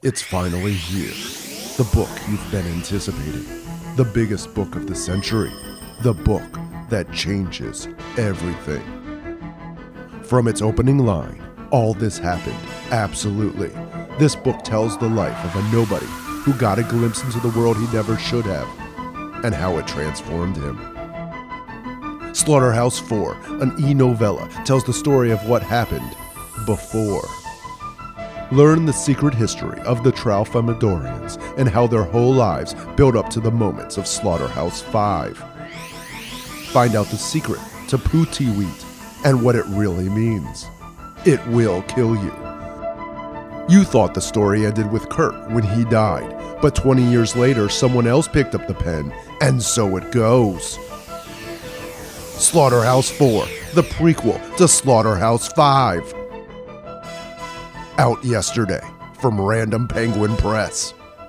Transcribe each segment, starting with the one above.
It's finally here. The book you've been anticipating. The biggest book of the century. The book that changes everything. From its opening line, all this happened, absolutely. This book tells the life of a nobody who got a glimpse into the world he never should have, and how it transformed him. Slaughterhouse 4, an e-novella, tells the story of what happened before. Learn the secret history of the Tralfamadorians and how their whole lives build up to the moments of Slaughterhouse 5. Find out the secret to Pootie Wheat and what it really means. It will kill you. You thought the story ended with Kurt when he died, but 20 years later, someone else picked up the pen, and so it goes. Slaughterhouse 4, the prequel to Slaughterhouse 5. Out yesterday from Random Penguin Press.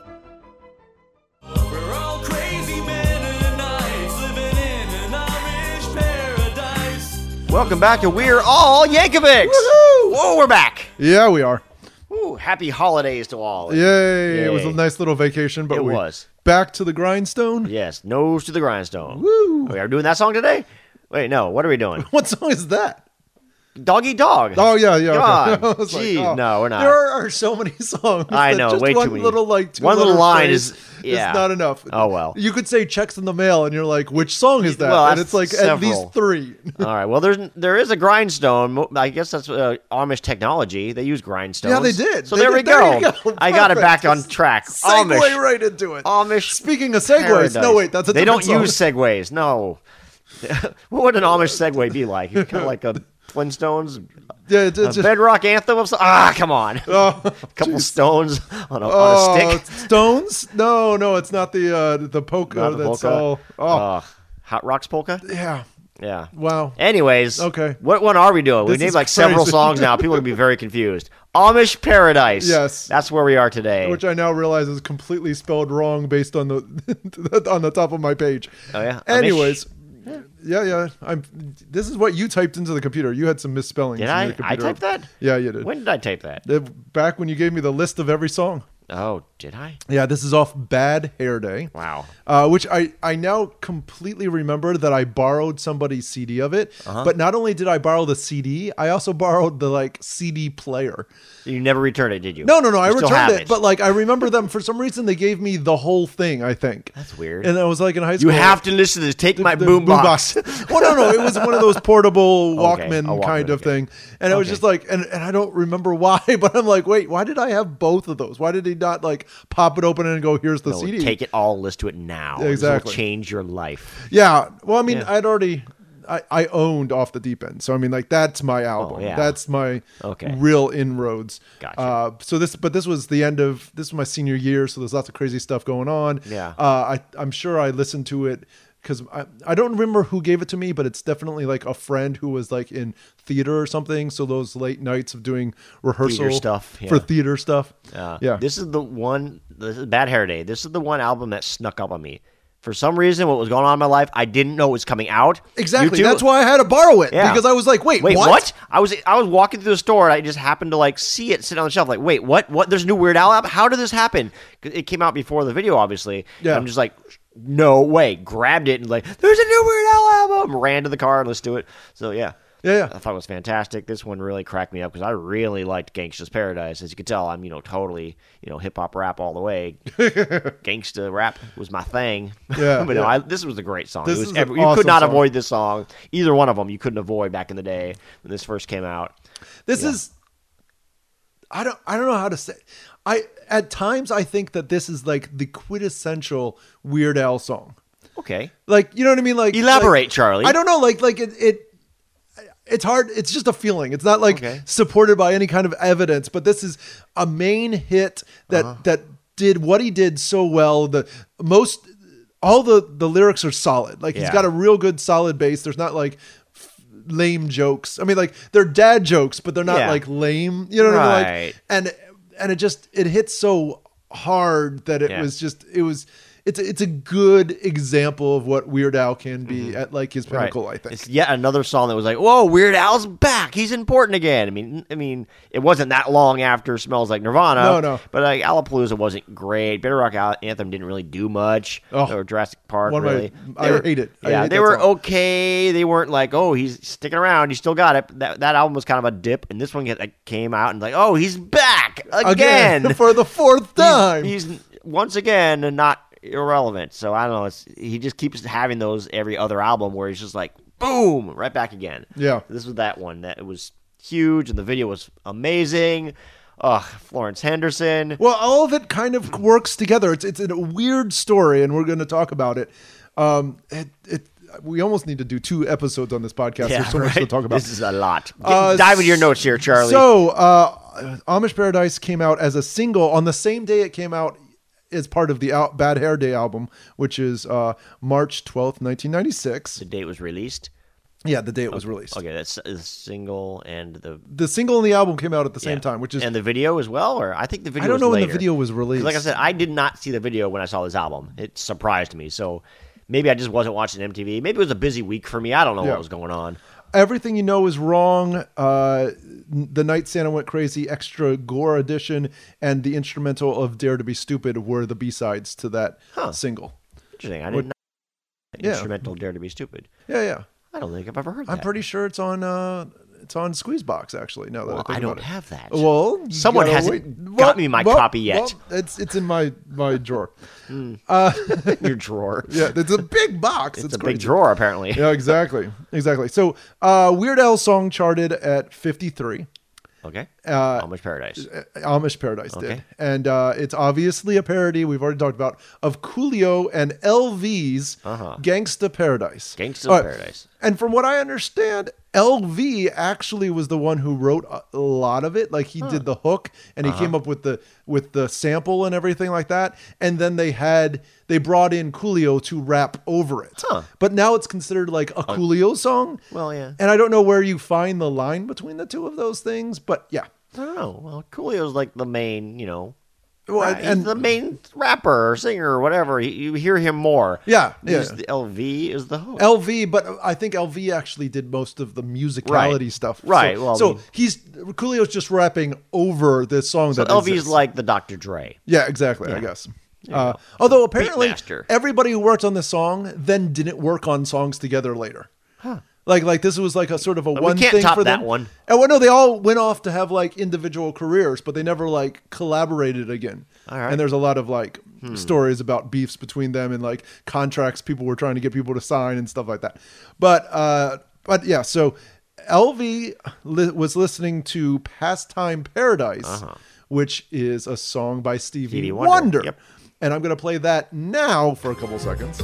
We're all crazy Mennonites living in an Amish paradise. Welcome back to We're All Yankovics. Woohoo! Whoa, we're back. Yeah, we are. Ooh, happy holidays to all. Yay. It was a nice little vacation, but It we was. back to the grindstone. Yes, nose to the grindstone. Woo. We are doing that song today? Wait, no. What are we doing? What song is that? Dog Eat Dog. Oh, yeah. Okay. God. I was Jeez, no, we're not. There are so many songs. I that know, just way one too many. Little, One two letter little line phrase is not enough. Oh, well. You could say checks in the mail, and you're like, which song is that? Well, and that's it's like at several. least 3. All right. Well, there is a grindstone. I guess that's Amish technology. They use grindstones. Yeah, they did. So They there did. we There go. you go. I got it Perfect. back on track. Segue Amish. right into it. Amish. Speaking of segues, Paradise. no, wait, that's a They different don't use song. segues. No. What would an Amish segue be like? Kind of like a Flintstones, Yeah, it's a just bedrock anthem of come on. oh, A couple stones on a stick. Stones? No, it's not the polka. Not the That's polka. all. Hot Rocks polka. Yeah. Yeah. Wow. Anyways, Okay. What one are we doing? We This named is like several crazy. songs now. People are gonna be very confused. Amish Paradise. Yes. That's where we are today. Which I now realize is completely spelled wrong based on the on the top of my page. Oh yeah. Anyways, yeah. This is what you typed into the computer. You had some misspellings. Did in I? your I computer. typed that? Yeah, you did. When did I type that? Back when you gave me the list of every song. Oh, did I? Yeah, this is off Bad Hair Day. Wow. Which I now completely remember that I borrowed somebody's CD of it. But not only did I borrow the CD, I also borrowed the CD player. You never returned it, did you? No, I You still returned have it. But I remember them for some reason. They gave me the whole thing. I think That's weird. And I was like in high school. You have to listen to this. Take my the boombox. Well, no, it was one of those portable Okay, Walkman, a Walkman, kind of okay. thing, and it was just like, and I don't remember why, but I'm like, wait, why did I have both of those? Why did he not pop it open and go, here's the No, CD? take it all. Listen to it now. Yeah, exactly. This will change your life. Yeah, well, I mean, Yeah. I'd already. I owned Off the Deep End, so I mean, that's my album. yeah. That's my Okay. real inroads. Gotcha. So this was this was my senior year, so there's lots of crazy stuff going on. Yeah. I'm sure I listened to it because I don't remember who gave it to me, but it's definitely like a friend who was like in theater or something. So those late nights of doing rehearsal Theater stuff, for yeah. theater stuff. Yeah. This is Bad Hair Day. This is the one album that snuck up on me. For some reason, what was going on in my life, I didn't know it was coming out. Exactly. You too? That's why I had to borrow it Yeah. because I was like, wait, what? I was walking through the store and I just happened to see it sitting on the shelf. Like, wait, what? There's a new Weird Al album? How did this happen? 'Cause it came out before the video, obviously. Yeah. And I'm just like, no way. Grabbed it and there's a new Weird Al album. Ran to the car and listened to it. So yeah. Yeah. I thought it was fantastic. This one really cracked me up because I really liked Gangsta's Paradise. As you can tell, I'm totally hip hop rap all the way. Gangsta rap was my thing. Yeah, but yeah. no, this was a great song. This It was is an you awesome could not song. avoid this song. Either one of them you couldn't avoid back in the day when this first came out. This is I don't know how to say. At times I think that this is like the quintessential Weird Al song. Okay. You know what I mean? Elaborate, Charlie. I don't know. It's hard. It's just a feeling. It's not Okay. supported by any kind of evidence. But this is a main hit that did what he did so well. All the lyrics are solid. He's Yeah. got a real good solid base. There's not lame jokes. I mean, they're dad jokes, but they're not Yeah. lame. You know what I mean? Right. And it hits so hard that it Yeah. was just it's a good example of what Weird Al can be at like his pinnacle. I think It's yet another song that was like, whoa, Weird Al's back. He's important again. I mean, it wasn't that long after Smells Like Nirvana. No. But like Alapalooza wasn't great. Bitter Rock Anthem didn't really do much. Oh, or Jurassic Park, one of my- really. I hate it. I Yeah, hate they that were song. okay. They weren't like, oh, he's sticking around. He still got it. That album was kind of a dip, and this one came out and like, oh, he's back again. for the fourth time. He's once again not irrelevant. So I don't know. He just keeps having those every other album where he's just like, boom, right back again. Yeah. This was that one that it was huge, and the video was amazing. Florence Henderson. Well, all of it kind of works together. It's a weird story, and we're going to talk about it. We almost need to do 2 episodes on this podcast. There's so much to talk about. This is a lot. Dive into your notes here, Charlie. So, Amish Paradise came out as a single on the same day it came out as part of the Bad Hair Day album, which is March 12th, 1996. the date was released. Yeah, the day it was released. Okay, that's the single and The single and the album came out at the same time, which is... and the video as well. Or I think the video. I don't was know when later. the video was 'Cause released. like I said, I did not see the video when I saw this album. It surprised me. So maybe I just wasn't watching MTV. Maybe it was a busy week for me. I don't know Yeah. what was going on. Everything You Know Is Wrong, The Night Santa Went Crazy, Extra Gore Edition, and the instrumental of Dare to Be Stupid were the B-sides to that single. Interesting. I didn't know. Yeah. Instrumental Dare to Be Stupid. Yeah. I don't think I've ever heard that. I'm pretty sure it's on Squeezebox, actually, now that I Well, think I about don't it. have that. Well, you Someone gotta hasn't got me my copy yet. Well, it's in my drawer. Your drawer. Yeah, it's a big box. It's a crazy. big drawer, apparently. Yeah, exactly. So, Weird Al song charted at 53. Okay. Amish Paradise. Amish Paradise did. Okay. And it's obviously a parody, we've already talked about, of Coolio and LV's Gangsta Paradise. Gangsta All right. Paradise. And from what I understand, LV actually was the one who wrote a lot of it. Like he did the hook and he came up with the sample and everything like that. And then they brought in Coolio to rap over it. But now it's considered like a Coolio song. Well, yeah. And I don't know where you find the line between the two of those things, but yeah. I don't know. Well, Coolio's like the main, Well, he's the main rapper or singer or whatever. You hear him more. Yeah. The LV is the hook. LV, but I think LV actually did most of the musicality stuff. Right, So, well, so I mean- Coolio's just rapping over this song So that LV's exists. like the Dr. Dre. Yeah, exactly, I guess. Although apparently Beatmaster. everybody who worked on this song then didn't work on songs together later. Like this was like a sort of a one can't thing top for that them. one. And well, no, they all went off to have like individual careers, but they never like collaborated again. All right. And there's a lot of like stories about beefs between them and like contracts people were trying to get people to sign and stuff like that. But yeah, so LV was listening to Pastime Paradise, which is a song by Stevie Stevie Wonder. Wonder. Yep. And I'm going to play that now for a couple seconds.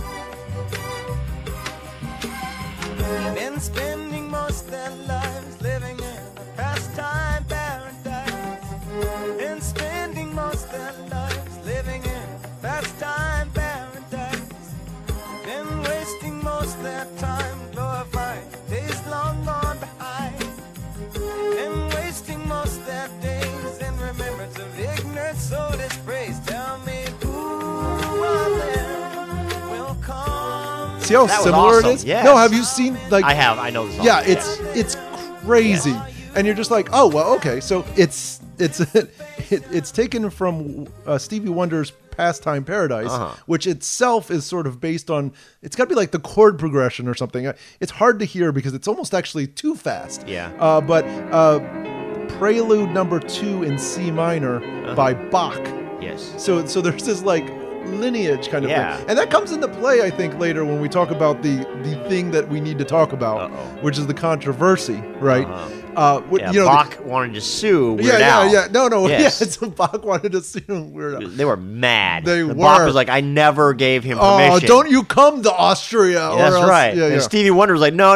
Been spending most their lives living in a pastime paradise. Been spending most their lives living in a pastime paradise. Been wasting most their time glorifying days long gone behind. Been wasting most their days in remembrance of ignorant soul dispraise. Tell me who of them will come. See how That was similar awesome. it is? Yes. No, have you seen like I have. I know the song. Yeah, Yes. it's crazy. And you're just like, "Oh, well, okay." So it's taken from Stevie Wonder's Pastime Paradise, which itself is sort of based on it's got to be like the chord progression or something. It's hard to hear because it's almost actually too fast. Yeah. But Prelude number 2 in C minor by Bach. Yes. So there's this like lineage kind of Yeah. thing, and that comes into play, I think, later when we talk about the thing that we need to talk about, which is the controversy, right? Yeah, Bach wanted to sue Weird yeah, Al. yeah, no, Yes. yeah. So Bach wanted to sue Weird Al. They were mad. They The were. Bach was like, I never gave him Oh, permission. don't you come to Austria? or That's else- right. Yeah, And yeah. Stevie Wonder was like, no.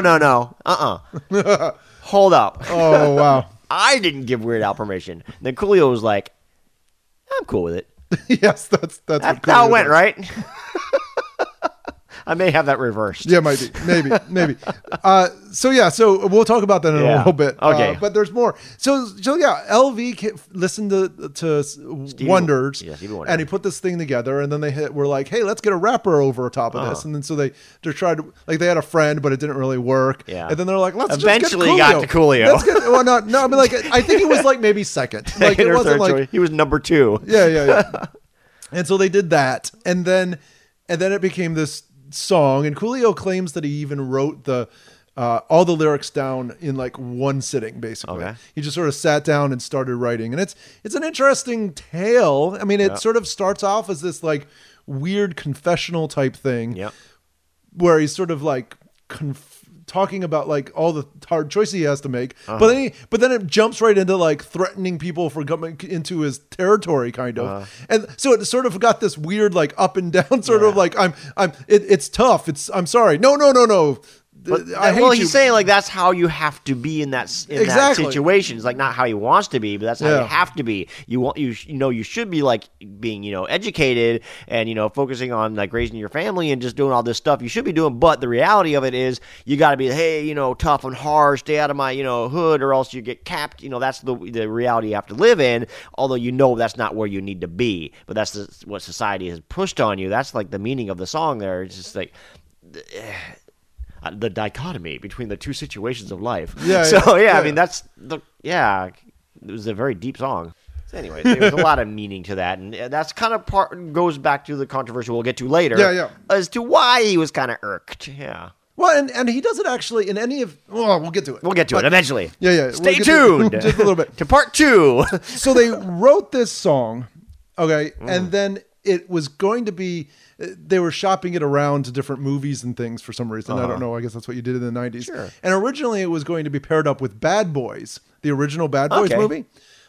Hold up. Oh wow. I didn't give Weird Al permission. Then Coolio was like, I'm cool with it. Yes, that's That's what how Coolio it went, does. right? I may have that reversed. Yeah, might be. Maybe. So we'll talk about that in a little bit. Okay. But there's more. So LV listened to Wonders, Stevie Wonder. and he put this thing together, and then were like, hey, let's get a rapper over top of this. And then so they tried to, like, they had a friend, but it didn't really work. Yeah. And then they're like, let's eventually just get Coolio. got to Coolio. No, I mean, like, I think he was like maybe second. Like, it wasn't like, he was number 2. yeah. And so they did that, and then it became this song. And Coolio claims that he even wrote all the lyrics down in like one sitting, basically. Okay. He just sort of sat down and started writing, and it's an interesting tale. I mean, it sort of starts off as this like weird confessional type thing, where he's sort of like talking about like all the hard choices he has to make, but then it jumps right into like threatening people for coming into his territory, kind of, and so it sort of got this weird like up and down sort of like it's tough. I'm sorry. No. But, I hate you. he's saying like that's how you have to be in that situation. It's like not how he wants to be, but that's how you have to be. You should be like being educated and focusing on like raising your family and just doing all this stuff you should be doing. But the reality of it is you got to be tough and hard. Stay out of my hood or else you get capped. That's the reality you have to live in. Although that's not where you need to be, but that's what society has pushed on you. That's like the meaning of the song. There, it's just like. The dichotomy between the two situations of life. I mean, that's it was a very deep song. So anyway, there was a lot of meaning to that, and that's kind of goes back to the controversy we'll get to later. As to why he was kind of irked. Yeah. Well, and he doesn't actually in any of. Oh, we'll get to it. We'll get to it eventually. Yeah. Stay tuned. Just a little bit to part 2. So they wrote this song, okay, and then it was going to be. They were shopping it around to different movies and things for some reason. I don't know. I guess that's what you did in the 90s. Sure. And originally it was going to be paired up with Bad Boys, the original Bad Boys movie.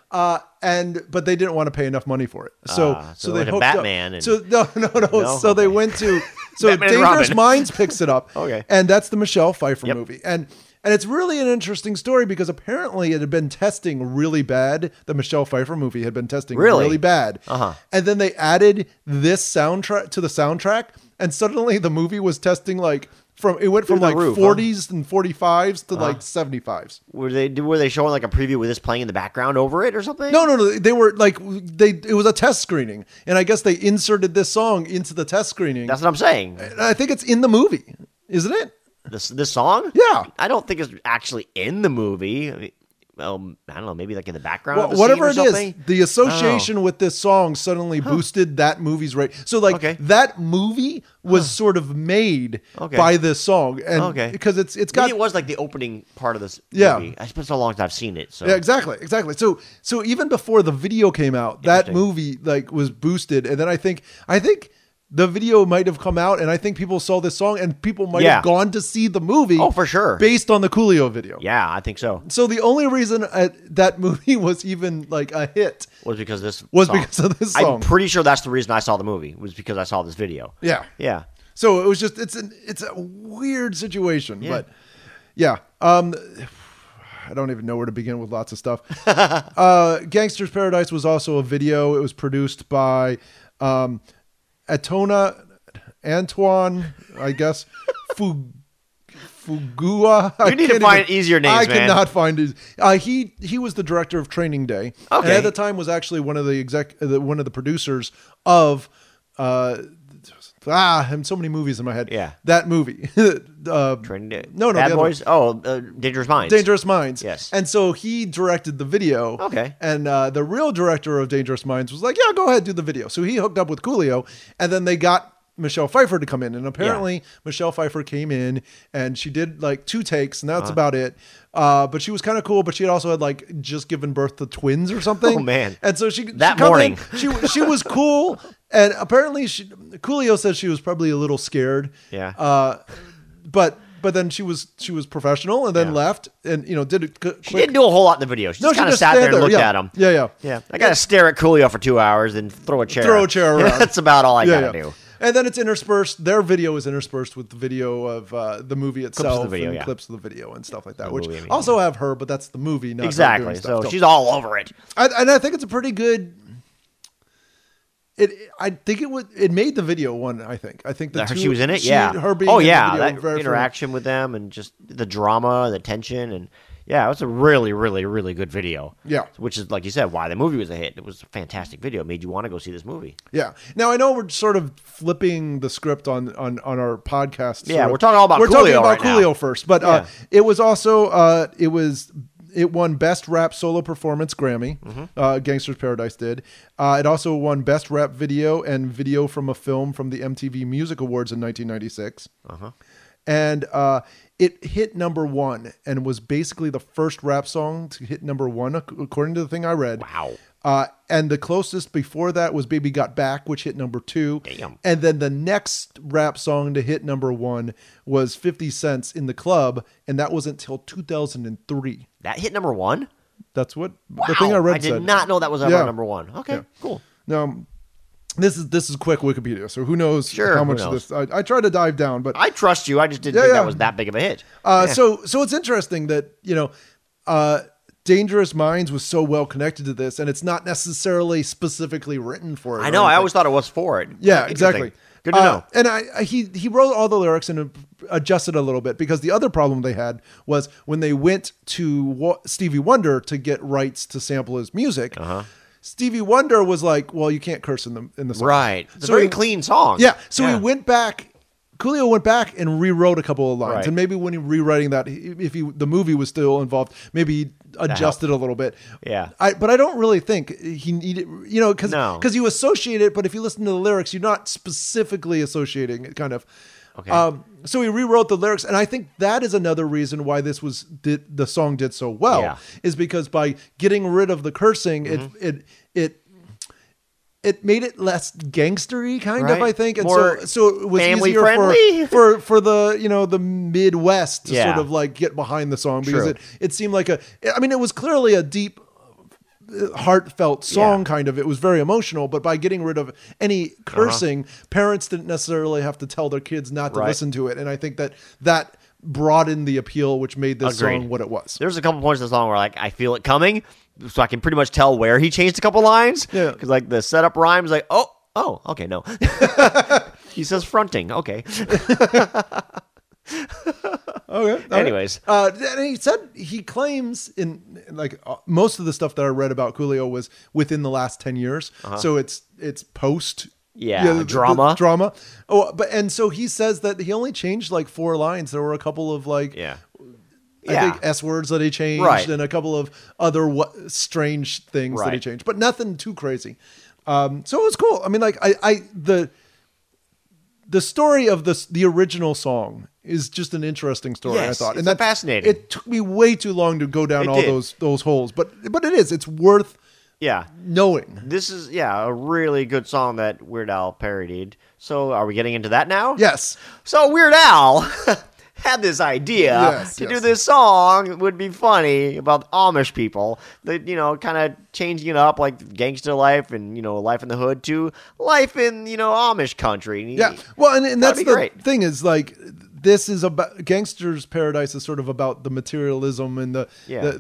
But they didn't want to pay enough money for it. So they hooked Batman up. So no. So they went to Dangerous Minds picks it up. Okay. And that's the Michelle Pfeiffer movie. And it's really an interesting story because apparently it had been testing really bad. The Michelle Pfeiffer movie had been testing really bad. And then they added this soundtrack to the soundtrack, and suddenly the movie was testing like it went from like 40s and 45s to like 75s. Were they showing like a preview with this playing in the background over it or something? No. They were like it was a test screening, and I guess they inserted this song into the test screening. That's what I'm saying. I think it's in the movie, isn't it? This song? Yeah. I don't think it's actually in the movie. I mean, I don't know, maybe like in the background. Well, whatever it is, the association with this song suddenly boosted that movie's rate. So like that movie was sort of made by this song, and because it's got maybe it was like the opening part of this movie. It's been so long since I've seen it. So yeah, exactly. So even before the video came out, that movie like was boosted, and then I think. The video might have come out, and I think people saw this song, and people might have gone to see the movie. Oh, for sure. Based on the Coolio video. Yeah, I think so. So the only reason that movie was even like a hit was because because of this song. I'm pretty sure that's the reason I saw the movie, was because I saw this video. Yeah. So it was just it's a weird situation, but yeah. I don't even know where to begin with lots of stuff. Gangster's Paradise was also a video. It was produced by Antoine, I guess, Fugua. You need to find easier names, man. I cannot find it. He was the director of Training Day, and at the time was actually one of the producers of. And so many movies in my head. Yeah, that movie. Training Day. No, Bad Boys. Dangerous Minds. Dangerous Minds. Yes. And so he directed the video. Okay. And the real director of Dangerous Minds was like, "Yeah, go ahead, do the video." So he hooked up with Coolio, and then they got Michelle Pfeiffer to come in, and apparently Michelle Pfeiffer came in and she did like 2 takes, and that's about it. But she was kind of cool, but she had also had like just given birth to twins or something. Oh man! And so she morning she was cool, and apparently Coolio says she was probably a little scared. Yeah. But then she was professional, and then left, and did it. She didn't do a whole lot in the video. She just kind of sat there and looked at him. Yeah. I got to stare at Coolio for 2 hours, and throw a chair around. That's about all I got to do. And then it's interspersed. Their video is interspersed with the video of the movie itself, clips of the video and stuff like that. Which also have her, but that's the movie, not exactly. So she's all over it. And I think it's a pretty good. I think it made the video one. I think she was in it. Her being in the that video, interaction with them and just the drama, the tension, and yeah, it was a really, really, really good video. Yeah, which is like you said, why the movie was a hit. It was a fantastic video. It made you want to go see this movie. Yeah. Now I know we're sort of flipping the script on our podcast. Yeah, we're talking all about Coolio. We're talking about right Coolio now. first, but it was also it won Best Rap Solo Performance Grammy. Gangsta's Paradise did. It also won Best Rap Video and Video from a Film from the MTV Music Awards in 1996. And it hit number 1 and was basically the first rap song to hit number 1, according to the thing I read. Wow. And the closest before that was Baby Got Back, which hit number 2. Damn. And then the next rap song to hit number 1 was 50 Cent's In the Club, and that wasn't until 2003. That hit number 1? That's what the thing I read said. I did not know that was ever number 1. Okay, cool. Now, this is quick Wikipedia, so who knows how much of this. I tried to dive down, but I trust you. I just didn't think that was that big of a hit. So it's interesting that, Dangerous Minds was so well connected to this, and it's not necessarily specifically written for it. I know. I always thought it was for it. Yeah, exactly. Good to know. And he wrote all the lyrics and adjusted a little bit, because the other problem they had was when they went to Stevie Wonder to get rights to sample his music. Stevie Wonder was like, "Well, you can't curse in the song." Right. It's a very clean song. Yeah. So he went back. Coolio went back and rewrote a couple of lines, right. and maybe when he rewriting that, the movie was still involved, maybe he adjusted a little bit. Yeah. But I don't really think he needed, because you associate it, but if you listen to the lyrics, you're not specifically associating it, kind of. Okay. So he rewrote the lyrics, and I think that is another reason why the song did so well, is because by getting rid of the cursing, it made it less gangstery, kind of, I think, and more so it was family easier friendly for the the Midwest to sort of like get behind the song, because it seemed like it was clearly a deep, heartfelt song, kind of. It was very emotional, but by getting rid of any cursing, parents didn't necessarily have to tell their kids not to listen to it, and I think that broadened the appeal, which made this song what it was. There's a couple points in the song where I feel it coming, so I can pretty much tell where he changed a couple lines. Yeah, because the setup rhymes oh, okay, no. He says fronting. Okay. Okay. Anyways, and he claims in most of the stuff that I read about Coolio was within the last 10 years. So it's post. Drama. Drama. Oh, and so he says that he only changed 4 lines. There were a couple of I think S words that he changed, and a couple of other strange things that he changed, but nothing too crazy. So it was cool. I mean, the story of the original song is just an interesting story. Yes, I thought, and that's fascinating. It took me way too long to go down those holes, but it's worth. Knowing. This is, a really good song that Weird Al parodied. So are we getting into that now? Yes. So Weird Al had this idea to do this song. It would be funny about Amish people. That, kind of changing it up, like gangster life and, life in the hood to life in, Amish country. Well, and that's the thing is this is about Gangster's Paradise is sort of about the materialism and the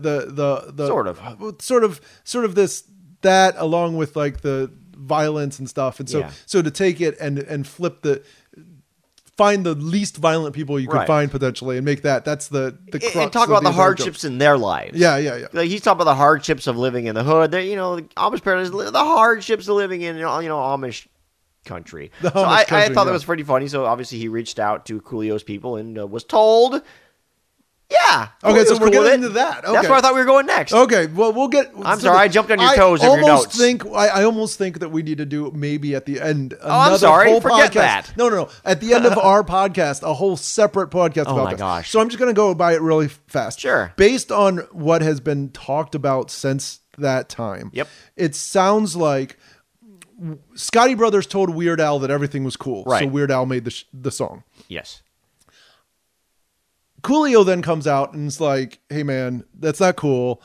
sort of this that along with the violence and stuff, and so to take it and flip find the least violent people you could find potentially and make that's the crux and talk about the hardships in their lives. Yeah. Like he's talking about the hardships of living in the hood. The Amish Paradise, the hardships of living in Amish country. So I thought that was pretty funny. So obviously he reached out to Coolio's people and was told, okay, so we're getting into that. Okay. That's where I thought we were going next. Okay, well we'll get. I'm sorry, I jumped on your toes in your notes. I almost think that we need to do maybe at the end. I'm sorry, forget that. No. At the end of our podcast, a whole separate podcast about this. Oh my gosh! So I'm just going to go by it really fast. Sure. Based on what has been talked about since that time. Yep. It sounds like Scotty Brothers told Weird Al that everything was cool, so Weird Al made the song. Yes. Coolio then comes out and is like, "Hey man, that's not cool.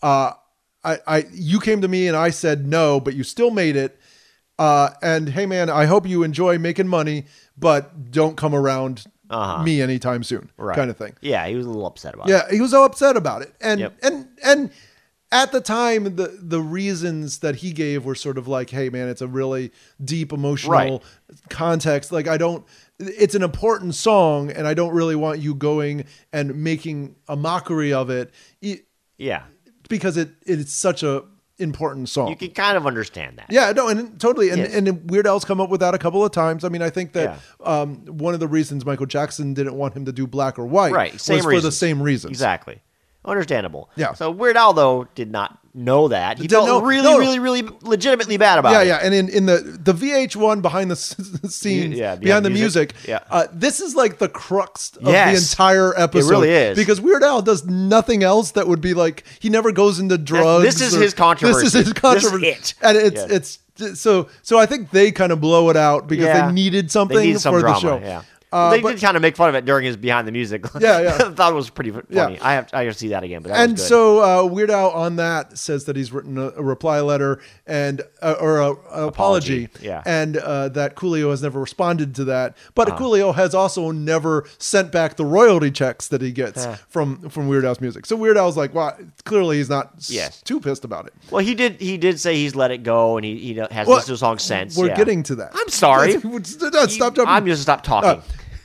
You came to me and I said no, but you still made it. And hey man, I hope you enjoy making money, but don't come around me anytime soon." Kind of thing. Yeah, he was a little upset about it. Yeah, he was so upset about it, and at the time, the reasons that he gave were sort of like, hey man, it's a really deep emotional context. Like it's an important song and I don't really want you going and making a mockery of it. Yeah. Because it's such a important song. You can kind of understand that. Yeah, no, and totally. And, Yes. and Weird Al's come up with that a couple of times. I mean, I think that one of the reasons Michael Jackson didn't want him to do Black or White was for the same reasons. Exactly. Understandable. Yeah. So Weird Al, though, did not know that. He Didn't felt know- really legitimately bad about it. Yeah. And in the VH1 behind the scenes, behind the music, this is like the crux of the entire episode. It really is. Because Weird Al does nothing else that would be like, he never goes into drugs. This is his controversy. This is his controversy. This is it. And it's so I think they kind of blow it out because they needed something for drama, the show. Yeah. They did kind of make fun of it during his behind the music. Yeah. I thought it was pretty funny. Yeah. I have to see that again. But that was good. So Weird Al on that says that he's written a reply letter and or an apology. Yeah. And that Coolio has never responded to that. But Coolio has also never sent back the royalty checks that he gets from Weird Al's music. So Weird Al's like, well, clearly he's not too pissed about it. Well, he did say he's let it go, and he has listened to the song since. We're getting to that. I'm sorry. Stop jumping. I'm just stop talking.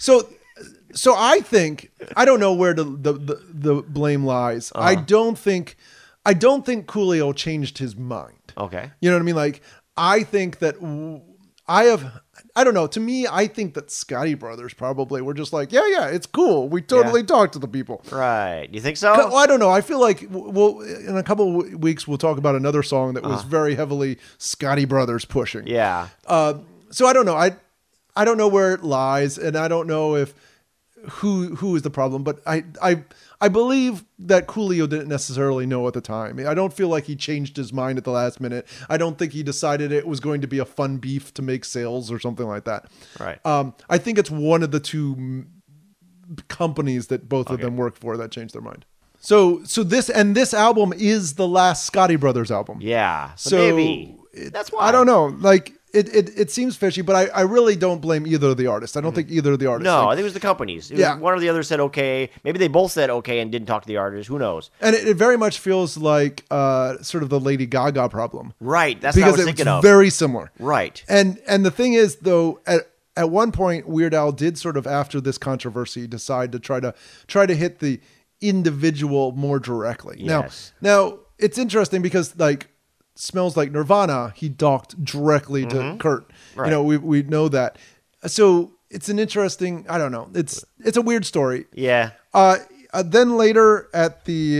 So I think I don't know where the blame lies. I don't think Coolio changed his mind. Okay. You know what I mean? Like I think that I don't know. To me, I think that Scotty Brothers probably were just like, yeah, it's cool. We totally talked to the people. Right. You think so? Well, I don't know. I feel like in a couple of weeks we'll talk about another song that was very heavily Scotty Brothers pushing. Yeah. So I don't know. I don't know where it lies, and I don't know if who is the problem, but I believe that Coolio didn't necessarily know at the time. I don't feel like he changed his mind at the last minute. I don't think he decided it was going to be a fun beef to make sales or something like that. Right. I think it's one of the two companies that both of them work for that changed their mind. So this album is the last Scotty Brothers album. Yeah. So maybe that's why. I don't know. Like it seems fishy, but I really don't blame either of the artists. I don't think either of the artists. No, I think it was the companies. One or the other said okay. Maybe they both said okay and didn't talk to the artist. Who knows? And it very much feels like sort of the Lady Gaga problem. Right. That's what I was thinking of. Because it's very similar. Right. And the thing is, though, at one point, Weird Al did sort of, after this controversy, decide to try to hit the individual more directly. Yes. Now it's interesting because like Smells Like Nirvana, he talked directly to Kurt. Right. You know, we know that. So it's an interesting, I don't know. It's a weird story. Yeah. Then later at the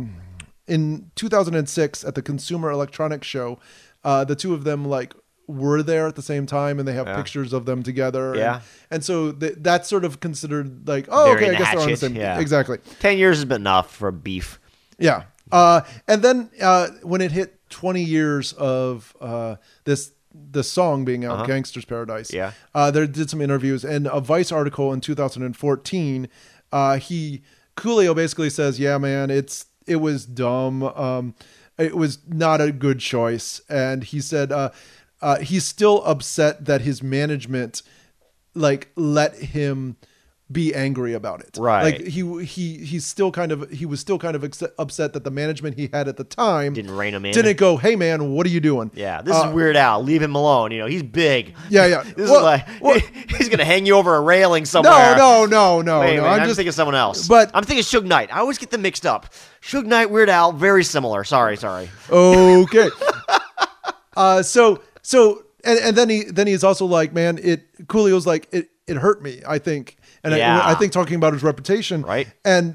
in 2006 at the Consumer Electronics Show, the two of them like were there at the same time, and they have pictures of them together. Yeah. And so that's sort of considered like, oh, okay, I guess they're on the same. Yeah. Exactly. 10 years has been enough for a beef. Yeah. And then when it hit 20 years of this song being out, Gangster's Paradise, there did some interviews, and a Vice article in 2014, Coolio basically says, yeah, man, it was dumb. It was not a good choice. And he said he's still upset that his management like let him be angry about it. Right. Like he was still kind of upset that the management he had at the time Didn't rein him in. Didn't go, hey man, what are you doing? Yeah. This is Weird Al. Leave him alone. You know, he's big. Yeah. This is like he's gonna hang you over a railing somewhere. No. Wait, I'm just thinking of someone else. But I'm thinking Suge Knight. I always get them mixed up. Suge Knight, Weird Al, very similar. Sorry. Okay. And then he's also like, man, Coolio's like, it hurt me, I think. And I think talking about his reputation. Right. And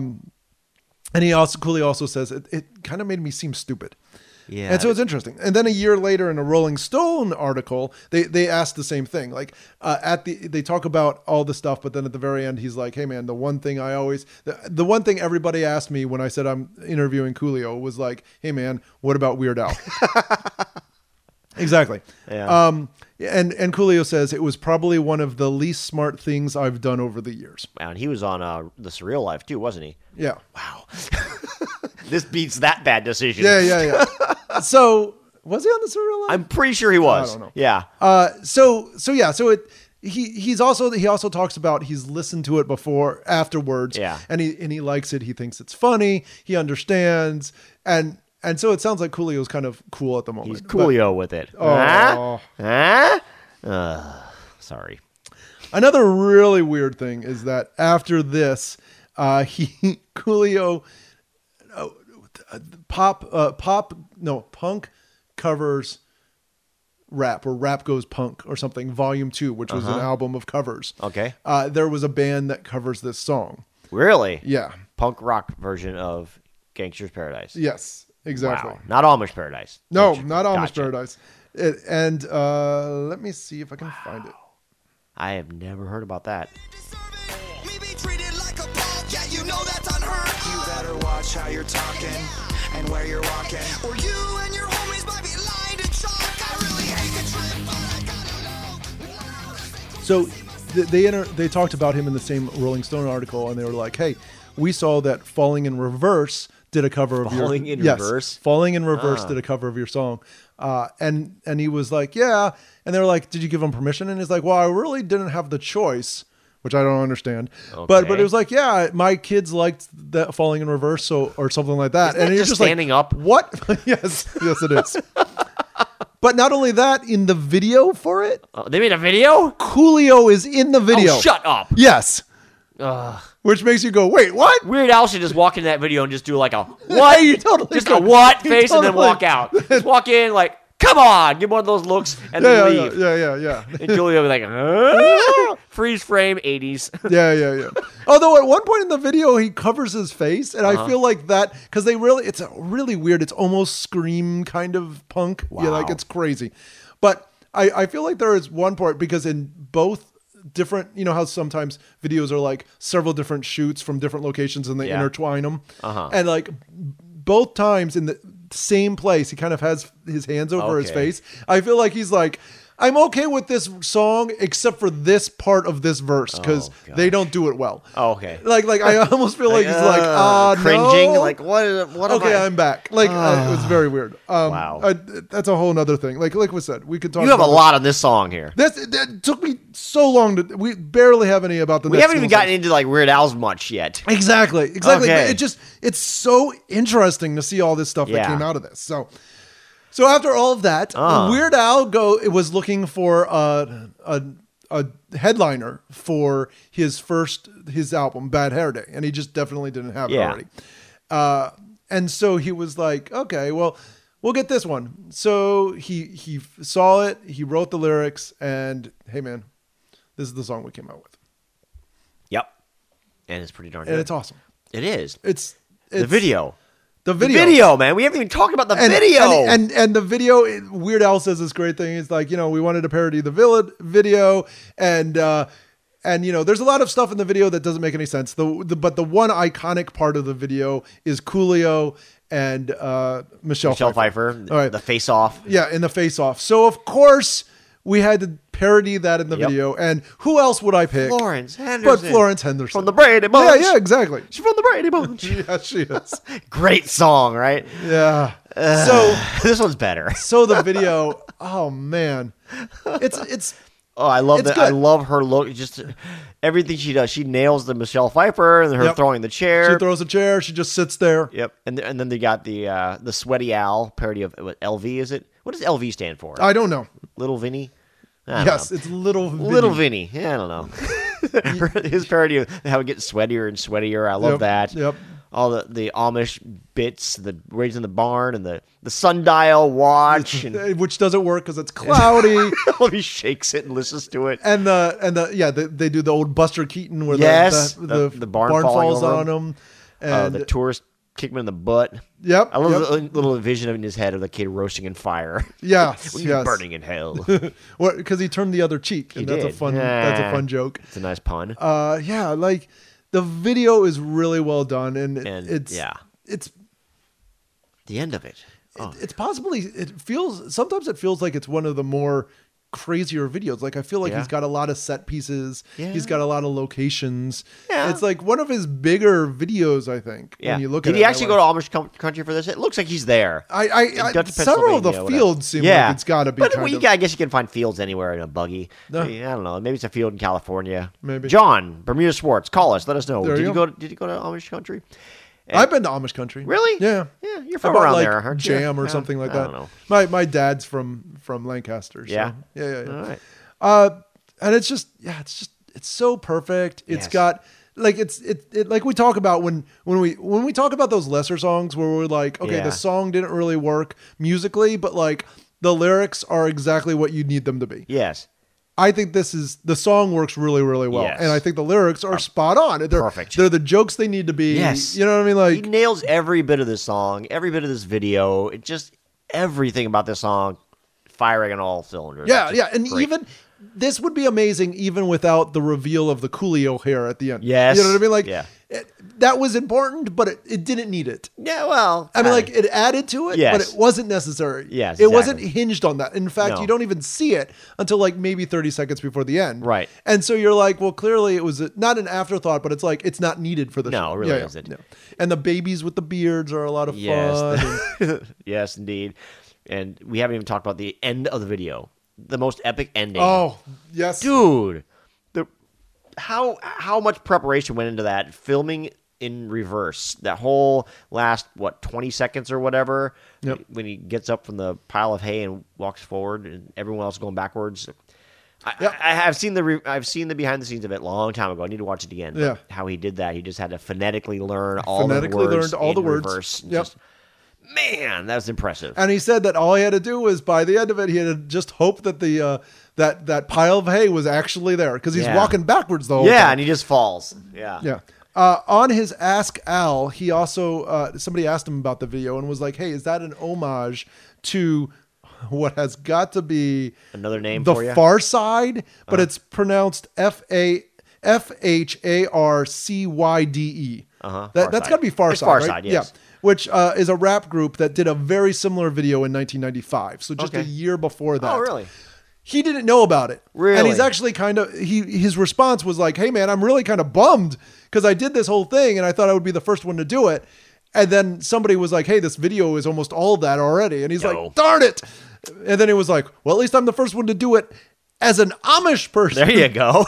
Coolio also says it kind of made me seem stupid. Yeah. And so it's interesting. And then a year later in a Rolling Stone article, they asked the same thing. Like they talk about all the stuff, but then at the very end, he's like, hey man, the one thing everybody asked me when I said I'm interviewing Coolio was like, hey man, what about Weird Al? Exactly. Yeah. And Coolio says it was probably one of the least smart things I've done over the years. Wow, and he was on The Surreal Life too, wasn't he? Yeah. Wow. This beats that bad decision. Yeah. So was he on The Surreal Life? I'm pretty sure he was. I don't know. Yeah. So he also talks about he's listened to it afterwards. Yeah. And he likes it. He thinks it's funny. He understands. And And so it sounds like Coolio's kind of cool at the moment. He's Coolio with it. Oh. Sorry. Another really weird thing is that after this, Coolio, Punk covers rap, or Rap Goes Punk or something, Volume 2, which was an album of covers. Okay. There was a band that covers this song. Really? Yeah. Punk rock version of Gangster's Paradise. Yes, exactly. Wow. Not Amish Paradise. No, not Amish Gotcha. Paradise. And let me see if I can find it. I have never heard about that. We be treated like a punk, yeah, you know that's unheard. You better watch how you're talking and where you're walking, or you and your homies might be lying to chalk. I really hate the trip, but I gotta know. So they talked about him in the same Rolling Stone article, and they were like, "Hey, we saw that Falling in Reverse did a cover of Falling your in Reverse? Falling in Reverse did a cover of your song." And he was like, "Yeah," and they were like, "Did you give him permission?" And he's like, "Well, I really didn't have the choice." Which I don't understand, but it was like, yeah, my kids liked that Falling in Reverse, or something like that. Isn't and that you're just like, standing up? What? Yes, it is. But not only that, in the video for it, They made a video? Coolio is in the video. Oh, shut up. Yes. Which makes you go, wait, what? Weird Al should just walk in that video and just do like a what? You totally just could. a what You face and then totally- walk out. Just walk in like, come on, give one of those looks and then leave. Yeah. And Julia will be like, huh? Freeze frame 80s. Yeah. Although at one point in the video, he covers his face, and I feel like that, because it's a really weird, it's almost Scream kind of punk. Wow. Yeah, like it's crazy. But I feel like there is one part, because in both different, you know how sometimes videos are like several different shoots from different locations and they intertwine them. And like both times in the same place, he kind of has his hands over his face. I feel like he's like, I'm okay with this song except for this part of this verse, because they don't do it well. Oh, okay. Like I almost feel like he's like, cringing. no. Like what Okay, I'm back. Like it was very weird. Wow. That's a whole nother thing. Like we said, we could talk. You have a about lot on this song here. It took me so long to. We barely have any about the. We haven't even gotten into like Weird Al's much yet. Exactly. Okay. But it's so interesting to see all this stuff that came out of this. So after all of that, Weird Al was looking for a headliner for his album Bad Hair Day, and he just definitely didn't have it already. And so he was like, okay, well, we'll get this one. So he saw it, he wrote the lyrics, and hey man, this is the song we came out with. Yep. And it's pretty darn good. And it's awesome. It is. It's the video. The video. The video, man. We haven't even talked about the video. And the video, Weird Al says this great thing. It's like, we wanted to parody the video, and there's a lot of stuff in the video that doesn't make any sense. But the one iconic part of the video is Coolio and Michelle Pfeiffer. All right. The face off. Yeah, in the face off. So of course we had to parody that in the video. And who else would I pick? Florence Henderson. But Florence Henderson. From the Brady Bunch. Yeah, exactly. She's from the Brady Bunch. Yeah, she is. Great song, right? Yeah. So this one's better. So the video, oh man. It's Oh, I love that. good. I love her look. Just everything she does. She nails the Michelle Pfeiffer and her throwing the chair. She throws a chair. She just sits there. Yep. And then they got the Sweaty Al parody of what LV is it? What does LV stand for? I don't know. Little Vinny? I don't Yes, know. it's Little Vinny. Little Vinny. Yeah, I don't know. His parody of how it gets sweatier and sweatier. I love that. Yep. All the Amish bits, the raising the barn, and the sundial watch, and Which doesn't work because it's cloudy. he shakes it and listens to it. And they do the old Buster Keaton where the barn falling falls over on him. And the tourist kick him in the butt. Yep. I love the little vision in his head of the kid roasting in fire. Yes. When you're burning in hell. Because he turned the other cheek, and that's a fun joke. It's a nice pun. Like the video is really well done, and it's the end of it. It's possibly sometimes it feels like it's one of the more crazier videos. Like I feel like he's got a lot of set pieces. Yeah. He's got a lot of locations. Yeah. It's like one of his bigger videos, I think. Yeah. When you look Did at he it actually go to Amish country for this? It looks like he's there. Several of the fields seem like it's got to be. But I guess you can find fields anywhere in a buggy. No. I don't know. Maybe it's a field in California. Maybe. John Bermuda Schwartz, call us. Let us know. There Did you you go. go? Did you go to Amish country? I've been to Amish country. Really? Yeah. Yeah, you're from around there, aren't you? Jam or something like I that. don't know. My dad's from Lancaster. So. Yeah? Yeah. All right. And it's so perfect. It's Yes. got like it like we talk about when we talk about those lesser songs where we're like, okay, Yeah. the song didn't really work musically, but like the lyrics are exactly what you need them to be. Yes. I think the song works really, really well. Yes. And I think the lyrics are spot on. They're perfect. They're the jokes they need to be. Yes. You know what I mean? He Like, nails every bit of this song, every bit of this video. It just everything about this song firing on all cylinders. yeah, It's yeah. And great. even this would be amazing even without the reveal of the Coolio hair at the end. Yes. You know what I mean? Like, Yeah. that was important, but it didn't need it. Yeah, well, I mean, like, it added to it, Yes. but it wasn't necessary. Yes, It wasn't exactly. hinged on that. In fact, No. you don't even see it until like maybe 30 seconds before the end. Right. And so you're like, well, clearly it was not an afterthought, but it's like, it's not needed for the show. No, it really isn't. Yeah. And the babies with the beards are a lot of fun. Yes, yes, indeed. And we haven't even talked about the end of the video, the most epic ending. Oh, yes. dude, how much preparation went into that filming in reverse? That whole last 20 seconds or whatever, Yep. when he gets up from the pile of hay and walks forward, and everyone else going backwards. Yep. I've seen the behind the scenes of it a long time ago. I need to watch it again. But Yeah. how he did that, he just had to phonetically learn all Phonetically the words learned all in the words. reverse. Yep. Just, man, that was impressive. And he said that all he had to do was by the end of it, he had to just hope that the that pile of hay was actually there because he's Yeah. walking backwards the whole Yeah, time. and he just falls. Yeah. Yeah. On his Ask Al, he also somebody asked him about the video and was like, "Hey, is that an homage to what has got to be Another name the for you? Far Side, but it's pronounced FHARCYDE. Uh-huh. That's Farside. got to be Far It's Side, Far right? Side, yes. Yeah. Which is a rap group that did a very similar video in 1995, so just Okay. a year before that. Oh, really? He didn't know about it. Really? And he's actually his response was like, "Hey man, I'm really kind of bummed because I did this whole thing and I thought I would be the first one to do it." And then somebody was like, "Hey, this video is almost all of that already." And he's No. like, "Darn it." And then it was like, "Well, at least I'm the first one to do it as an Amish person." There you go.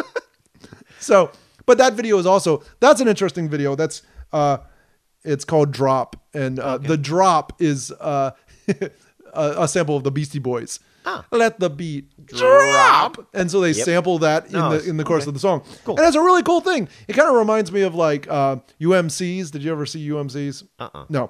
So, but that video is also, that's an interesting video. That's, it's called Drop. And the drop is a sample of the Beastie Boys. Ah. Let the beat drop. And so they Yep. sample that Nice. in the course Okay. of the song. Cool. And it's a really cool thing. It kind of reminds me of like UMCs. Did you ever see UMCs? No.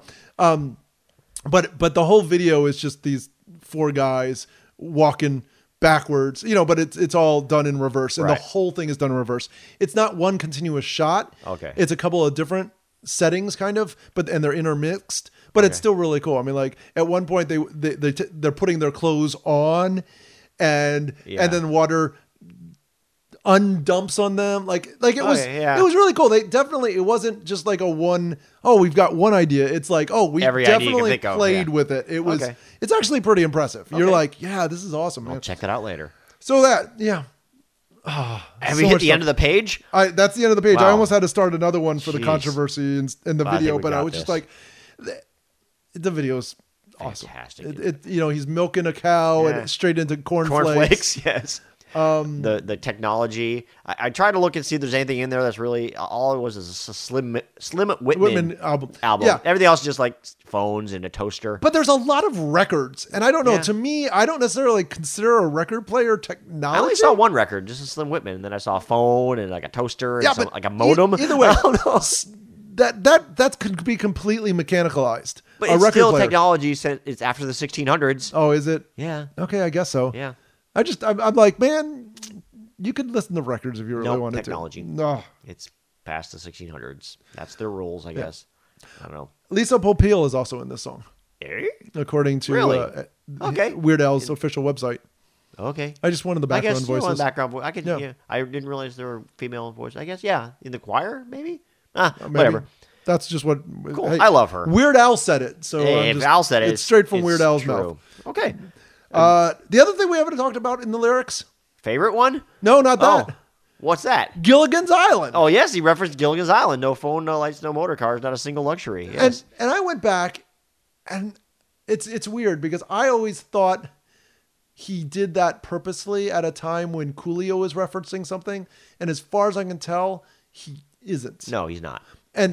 But the whole video is just these four guys walking backwards, but it's all done in reverse, and Right. the whole thing is done in reverse. It's not one continuous shot. Okay. It's a couple of different settings kind of, and they're intermixed, but it's still really cool. I mean, like at one point they're putting their clothes on and then water undumps on them. Like it was, yeah. it was really cool. It wasn't just like we've got one idea. It's like, we Every idea you can definitely think of, played yeah. with it. It was, Okay. it's actually pretty impressive. You're Okay. like, yeah, this is awesome, man. I'll check that out later. So that, yeah. Have so we hit much the fun. end of the page? That's the end of the page. I Wow. almost had to start another one for the Jeez. controversy in the I think video, we but I got was just this. like, the video's awesome. Fantastic. He's milking a cow Yeah. and straight into cornflakes. Cornflakes, yes. The technology. I tried to look and see if there's anything in there that's really all it was is a Slim Whitman album. album. Everything else is just like phones and a toaster. But there's a lot of records, and I don't know. Yeah. To me, I don't necessarily consider a record player I technology. only saw one record, just a Slim Whitman, and then I saw a phone and like a toaster and but like a modem. Either way, I don't know. that could be completely mechanicalized. But a it's record still player. technology. It's after the 1600s. Oh, is it? Yeah, Okay, I guess so. yeah. I'm like, man, you could listen to records if you really Nope, wanted technology. to. No. It's past the 1600s. That's their rules, I guess. I don't know. Lisa Popeil is also in this song, Eh? according to Really? Okay. Weird Al's official website. Okay. I just wanted the I background guess you want voices. background voice. I could. Yeah. Yeah. I didn't realize there were female voices. I guess. Yeah. In the choir, maybe. Maybe. Whatever. That's just what. Cool. I love her. Weird Al said it, so Hey, I'm if Al said it, it's straight from it's Weird Al's true. mouth. Okay. The other thing we haven't talked about in the lyrics. Favorite one? No, not that. Oh, what's that? Gilligan's Island. Oh yes, he referenced Gilligan's Island. No phone, no lights, no motor cars, not a single luxury. Yes. And I went back, and it's weird because I always thought he did that purposely at a time when Coolio is referencing something, and as far as I can tell, he isn't. No, he's not. And Nope.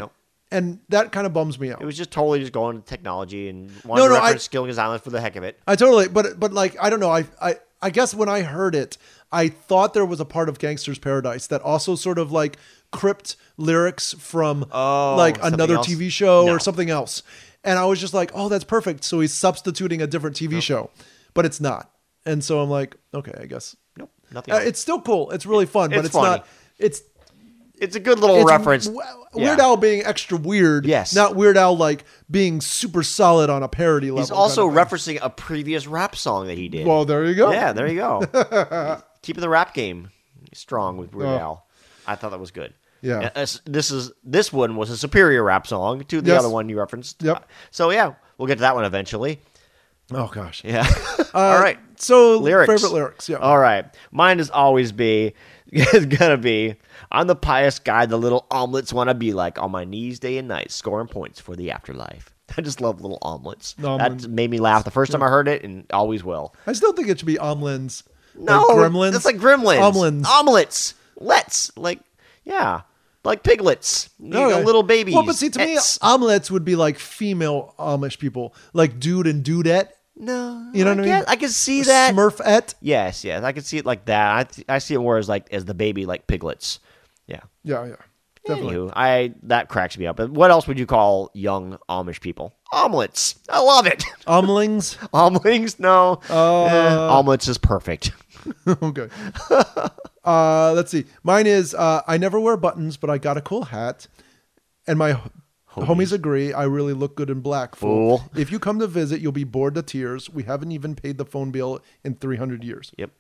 And that kind of bums me out. It was just totally just going to technology and wanting to reference Gilligan's Island for the heck of it. I totally, but like, I don't know. I guess when I heard it, I thought there was a part of Gangster's Paradise that also sort of like crypt lyrics from like another else? TV show No. or something else. And I was just like, oh, that's perfect. So he's substituting a different TV show, but it's not. And so I'm like, okay, I guess. Nope, nothing else. It's still cool. It's really fun, but it's funny. not. It's a good little reference. Weird Al being extra weird. Yes. Not Weird Al like being super solid on a parody level. He's also kind of referencing a previous rap song that he did. Well, there you go. Yeah, there you go. Keeping the rap game strong with Weird Al. I thought that was good. Yeah. This one was a superior rap song to the other one you referenced. Yep. So yeah, we'll get to that one eventually. Oh gosh. Yeah. All right. So Lyrics. favorite lyrics. Yeah. All right. Mine is always it's gonna be, I'm the pious guy the little omelets want to be like, on my knees day and night, scoring points for the afterlife. I just love little omelets. That made me laugh the first time I heard it, and always will. I still think it should be omelins. No, like gremlins. It's like gremlins. Omelins. Omelets. Let's. Like, yeah. Like piglets. Okay. Little babies. Well, but see, to me, omelets would be like female Amish people, like dude and dudette. No, you know what I mean? I can see that. Smurfette. Yes, I can see it like that. I see it more as like as the baby, like piglets. Yeah. Yeah. Definitely. Anywho, that cracks me up. But what else would you call young Amish people? Omelets. I love it. Omelings. Omelings? No. Omelets is perfect. Okay. Let's see. Mine is I never wear buttons, but I got a cool hat, and my homies agree I really look good in black. Fool. If you come to visit, you'll be bored to tears. We haven't even paid the phone bill in 300 years. Yep.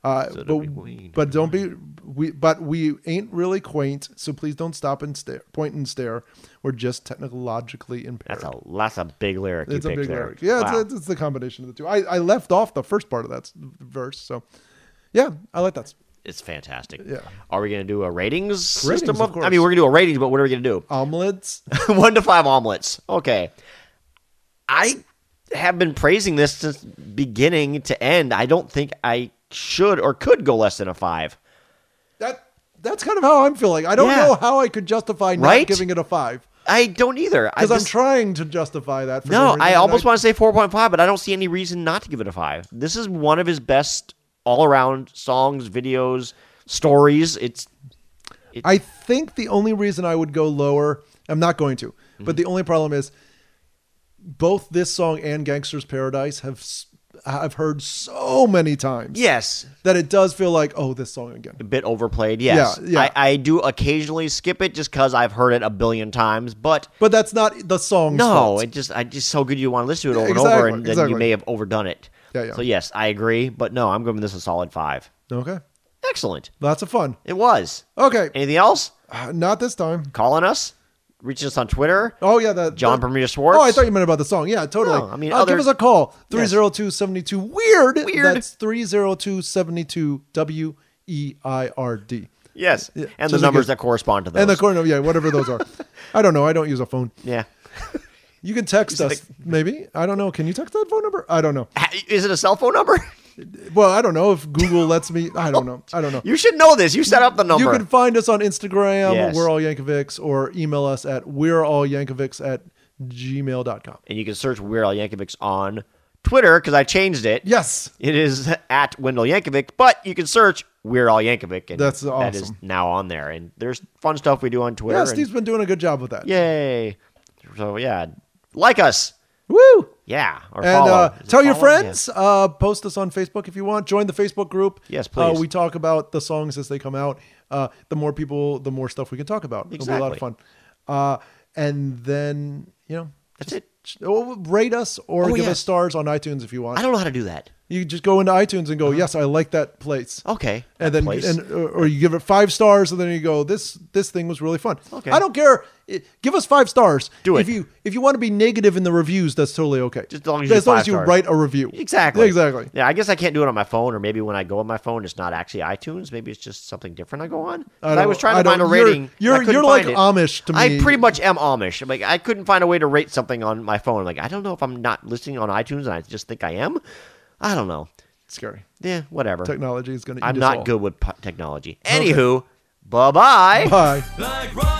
But we ain't really quaint, so please don't stop and point and stare. We're just technologically impaired. That's a big lyric. It's a big there. lyric. Yeah, wow. it's the combination of the two. I left off the first part of that verse, so yeah, I like that. It's fantastic. Yeah. Are we going to do a ratings system? Of course. I mean, we're going to do a ratings, but what are we going to do? Omelets. 1 to 5 omelets. Okay. I have been praising this since beginning to end. I don't think I should or could go less than a 5. That's kind of how I'm feeling. I don't know how I could justify not giving it a 5. I don't either. Because I'm trying to justify that. For no, I almost want to say 4.5, but I don't see any reason not to give it a 5. This is one of his best all-around songs, videos, stories. I think the only reason I would go lower, I'm not going to, but the only problem is both this song and Gangster's Paradise I've heard so many times. Yes. That it does feel like, oh, this song again. A bit overplayed, yes. Yeah. I do occasionally skip it just because I've heard it a billion times, but that's not the song's fault. it's just so good you want to listen to it over and over, and then you may have overdone it. Yeah. So yes, I agree, but no, I'm giving this a solid 5. Okay. Excellent. Lots of fun. It was. Okay. Anything else? Not this time. Calling us? Reaching us on Twitter? Oh, yeah. John Bermuda Schwartz? Oh, I thought you meant about the song. Yeah, totally. No, I mean, give us a call. 302-72 Weird. That's 302-72 WEIRD. Yes. Yeah. And the numbers that correspond to those. And whatever those are. I don't know. I don't use a phone. Yeah. You can text us, maybe. I don't know. Can you text that phone number? I don't know. Is it a cell phone number? Well, I don't know if Google lets me. I don't know. You should know this. You set up the number. You can find us on Instagram, We're All Yankovics, or email us at we'reallyankovics@gmail.com. And you can search We're All Yankovics on Twitter, because I changed it. Yes. It is at Wendell Yankovic, but you can search We're All Yankovic, and that's awesome. That is now on there. And there's fun stuff we do on Twitter. Yeah, Steve's been doing a good job with that. Yay. So, yeah. Like us. Woo! Yeah. Or and follow. Tell your friends. Yeah. Post us on Facebook if you want. Join the Facebook group. Yes, please. We talk about the songs as they come out. The more people, the more stuff we can talk about. Exactly. It'll be a lot of fun. And then, that's it. Rate us or give us stars on iTunes if you want. I don't know how to do that. You just go into iTunes and go, yes, I like that place. Okay. And then, or you give it 5 stars, and then you go, this thing was really fun. Okay. I don't care. Give us 5 stars. Do it. If you want to be negative in the reviews, that's totally okay. Just as long as you write a review. Exactly. Yeah, I guess I can't do it on my phone, or maybe when I go on my phone, it's not actually iTunes. Maybe it's just something different I go on. I was trying to find a rating. You're like Amish to me. I pretty much am Amish. Like, I couldn't find a way to rate something on my phone. Like, I don't know if I'm not listening on iTunes, and I just think I am. I don't know. Scary. Yeah, whatever. Technology is going to eat I'm us not all. good with technology. Anywho, bye-bye. Bye. Like